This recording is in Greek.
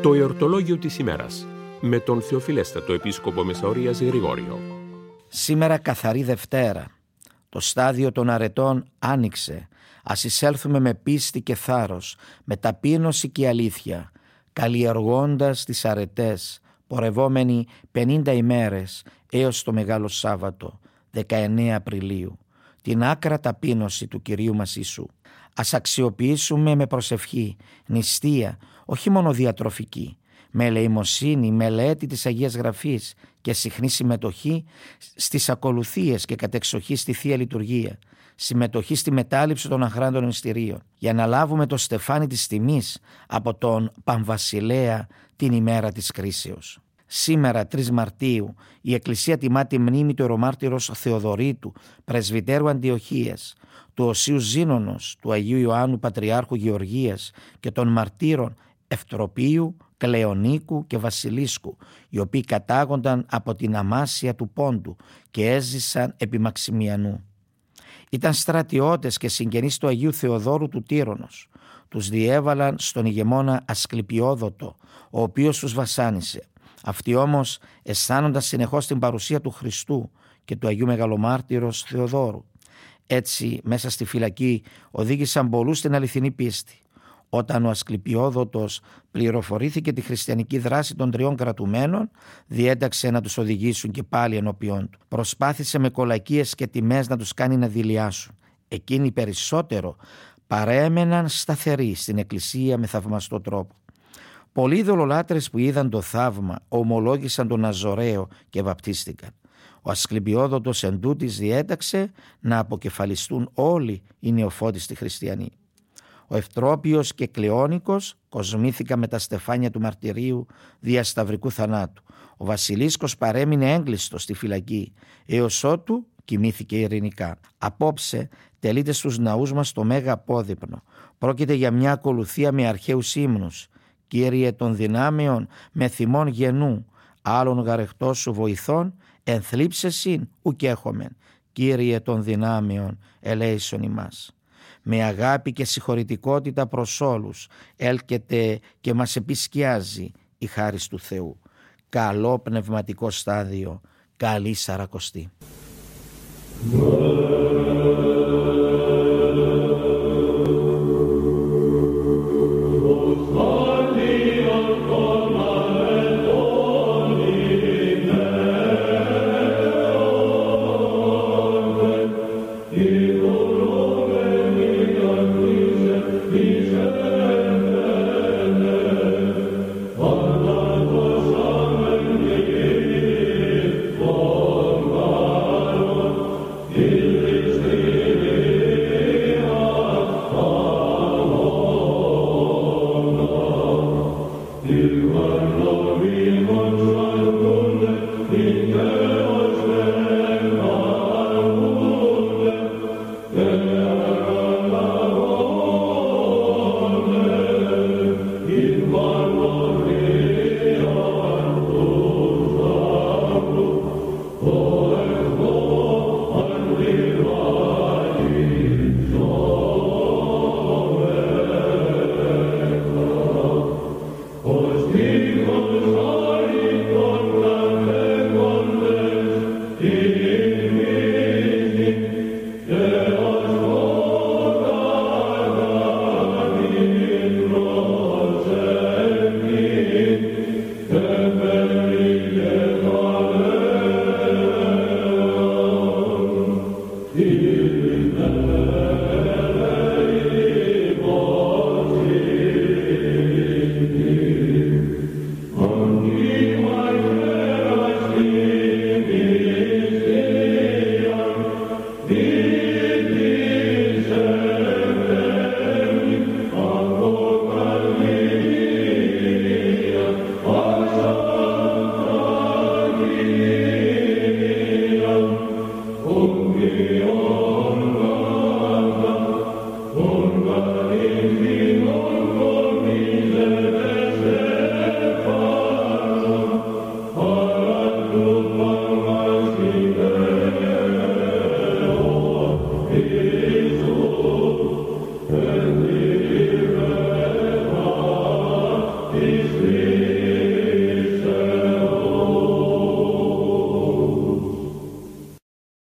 Το εορτολόγιο της ημέρας με τον Θεοφιλέστατο Επίσκοπο Μεσαωρίας Γρηγόριο. Σήμερα καθαρή Δευτέρα. Το στάδιο των αρετών άνοιξε. Ας εισέλθουμε με πίστη και θάρρος, με ταπείνωση και αλήθεια, καλλιεργώντας τις αρετές, πορευόμενοι 50 ημέρες έως το Μεγάλο Σάββατο, 19 Απριλίου, την άκρα ταπείνωση του Κυρίου μας Ιησού. Ας αξιοποιήσουμε με προσευχή, νηστεία, όχι μόνο διατροφική, με ελεημοσύνη, μελέτη της Αγίας Γραφής και συχνή συμμετοχή στις ακολουθίες και κατεξοχή στη Θεία Λειτουργία, συμμετοχή στη μετάληψη των αχράντων μυστηρίων, για να λάβουμε το στεφάνι της τιμής από τον Παμβασιλέα την ημέρα της κρίσεως. Σήμερα, 3 Μαρτίου, η Εκκλησία τιμά τη μνήμη του ιερομάρτυρος Θεοδωρήτου, πρεσβυτέρου Αντιοχίας, του Οσίου Ζήνωνος, του Αγίου Ιωάννου Πατριάρχου Γεωργίας και των μαρτύρων Ευτροπίου, Κλεονίκου και Βασιλίσκου, οι οποίοι κατάγονταν από την Αμάσια του Πόντου και έζησαν επί Μαξιμιανού. Ήταν στρατιώτες και συγγενείς του Αγίου Θεοδόρου του Τύρονος. Τους διέβαλαν στον ηγεμόνα Ασκληπιόδοτο, ο οποίος τους βασάνισε. Αυτοί όμως αισθάνονταν συνεχώς την παρουσία του Χριστού και του Αγίου Μεγαλομάρτυρος Θεοδόρου. Έτσι, μέσα στη φυλακή οδήγησαν πολλούς στην αληθινή πίστη. Όταν ο Ασκληπιόδοτος πληροφορήθηκε τη χριστιανική δράση των 3 κρατουμένων, διέταξε να τους οδηγήσουν και πάλι ενώπιον του. Προσπάθησε με κολακίες και τιμές να τους κάνει να δειλιάσουν. Εκείνοι περισσότερο παρέμεναν σταθεροί στην Εκκλησία με θαυμαστό τρόπο. Πολλοί ειδωλολάτρες που είδαν το θαύμα ομολόγησαν τον Ναζωραίο και βαπτίστηκαν. Ο Ασκληπιόδοτος εντούτοις διέταξε να αποκεφαλιστούν όλοι οι νεοφώτιστοι χριστιανοί. Ο Ευτρόπιος και Κλεόνικος κοσμήθηκαν με τα στεφάνια του μαρτυρίου δια σταυρικού θανάτου. Ο Βασιλίσκος παρέμεινε έγκλειστος στη φυλακή, έως ότου κοιμήθηκε ειρηνικά. Απόψε τελείται στους ναούς μας το Μέγα Απόδειπνο. Πρόκειται για μια ακολουθία με αρχαίους ύμνους. Κύριε των δυνάμεων, με θυμών γενού, άλλων γαρεχτός σου βοηθών, ενθλίψεσιν ουκ έχομεν. Κύριε των δυνάμεων, ελέησον ημάς. Με αγάπη και συγχωρητικότητα προς όλους έλκεται και μας επισκιάζει η χάρις του Θεού. Καλό πνευματικό στάδιο, καλή Σαρακοστή.